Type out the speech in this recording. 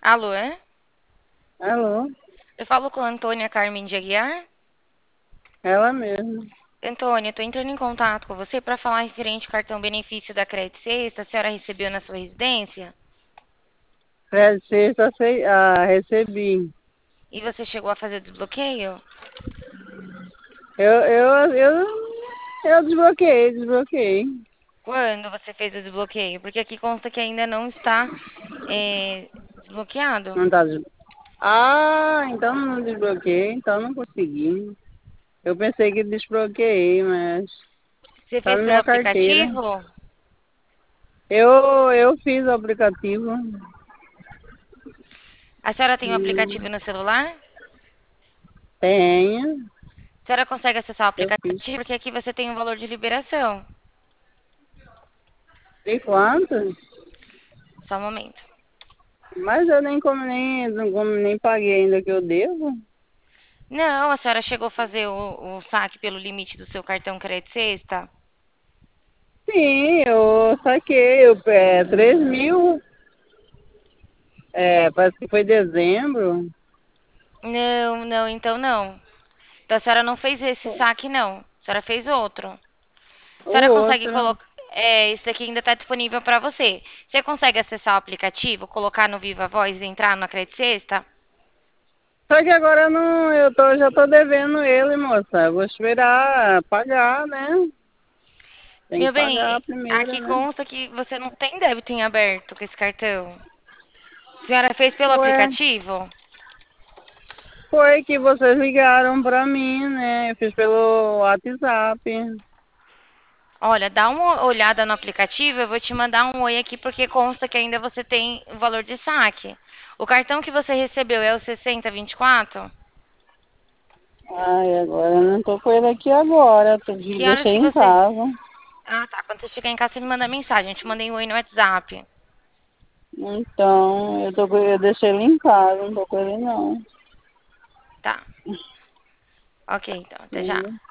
Alô? Alô, Eu falo com a Antônia Carmen de Aguiar. ela mesma. Antônia, estou entrando em contato com você para falar referente ao cartão benefício da Crédito Sexta. A senhora recebeu na sua residência? Sexta, recebi. E você chegou a fazer desbloqueio? Eu, eu, eu, eu desbloqueei. Quando você fez o desbloqueio? Porque aqui consta que ainda não está desbloqueado. Não tá então não desbloqueei, então não consegui. Eu pensei que desbloqueei, mas Você tá fez na pelo minha carteira. aplicativo? Eu fiz o aplicativo. A senhora tem o Hum, aplicativo no celular? tenho, A senhora consegue acessar o eu fiz. aplicativo? Porque aqui você tem um valor de liberação. De quanto? Só um momento. Mas eu nem paguei ainda que eu devo. Não, a senhora chegou a fazer o saque pelo limite do seu cartão Crédito Sexta? Sim, eu saquei, 3 mil. Parece que foi dezembro. Não, não, então não. Então a senhora não fez esse saque, não. A senhora fez outro. A O senhora consegue outro. colocar. Esse daqui ainda está disponível para você. Você consegue acessar o aplicativo, colocar no Viva Voz e entrar na Crédito Sexta? Só que agora eu não, já tô devendo ele, moça. Eu vou esperar pagar, né? Tem Meu que pagar bem, primeiro, aqui né? consta que você não tem débito em aberto com esse cartão. A senhora fez pelo Ué, aplicativo? foi que vocês ligaram pra mim, né? Eu fiz pelo WhatsApp. Olha, dá uma olhada no aplicativo, eu vou te mandar um oi aqui porque consta que ainda você tem o valor de saque. O cartão que você recebeu é o 6024? Ai, agora eu não tô com ele aqui agora. Que horas Deixei que em você. casa. Ah, tá. Quando você chegar em casa, você me manda mensagem. Eu te mandei um oi no WhatsApp. Então, eu deixei ele em casa, não tô com ele não. Tá. Ok, então. Até já. Entendeu?